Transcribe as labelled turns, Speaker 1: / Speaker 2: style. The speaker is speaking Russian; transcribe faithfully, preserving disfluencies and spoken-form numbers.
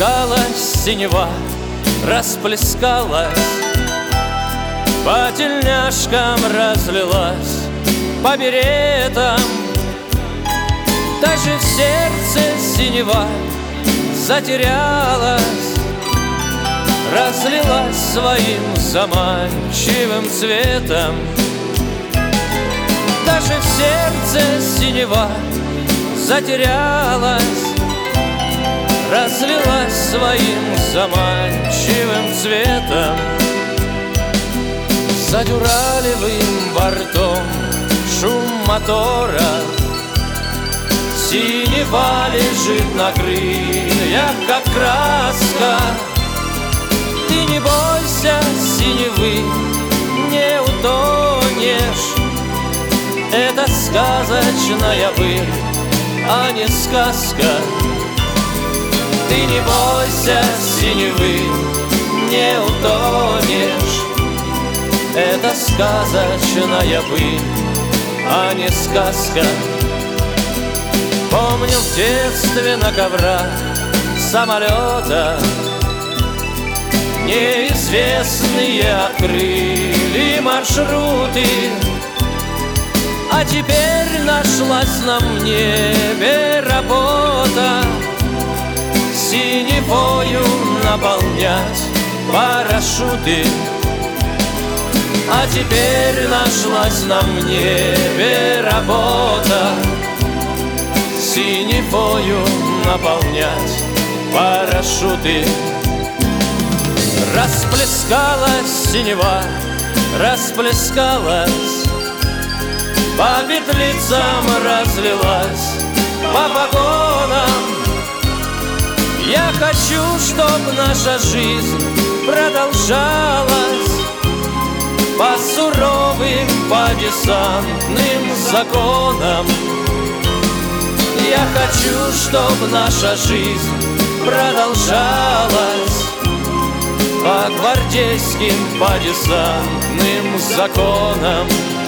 Speaker 1: Расплескалась синева, расплескалась, по тельняшкам разлилась, по беретам. Даже в сердце синева затерялась, разлилась своим заманчивым цветом. Даже в сердце синева затерялась, разлилась своим заманчивым цветом. За дюралевым бортом шум мотора, синева лежит на крыльях, как краска. Ты не бойся синевы, не утонешь. Это сказочная быль, а не сказка. Ты не бойся синевы, не утонешь. Это сказочная быль, а не сказка. Помню в детстве на коврах самолета неизвестные открыли маршруты. А теперь нашлась на небе работа синевою наполнять парашюты. А теперь нашлась на небе работа синевою наполнять парашюты. Расплескалась синева, расплескалась, по петлицам разлилась, по погонам. Я хочу, чтоб наша жизнь продолжалась по суровым, по десантным законам. Я хочу, чтоб наша жизнь продолжалась по гвардейским, по десантным законам.